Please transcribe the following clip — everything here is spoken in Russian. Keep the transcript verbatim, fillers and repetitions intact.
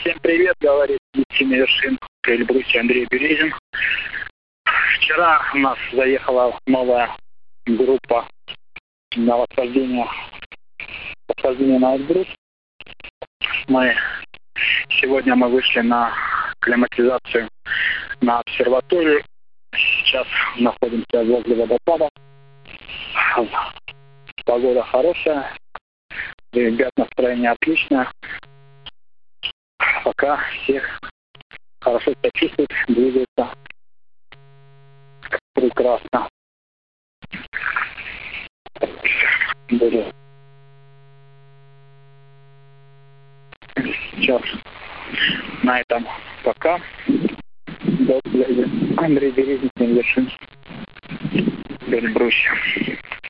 Всем привет, говорит Евгений Вершин, в Эльбрусе Андрей Березин. Вчера у нас заехала новая группа на восхождение, восхождение на Эльбрус. Мы сегодня мы вышли на климатизацию на обсерваторию. Сейчас находимся возле водопада. Погода хорошая, ребят, настроение отличное. Пока всех хорошо себя чувствуют, двигаются прекрасно. Буду сейчас на этом пока. До связи. Андрей Березин, Вершин, Эльбрусе.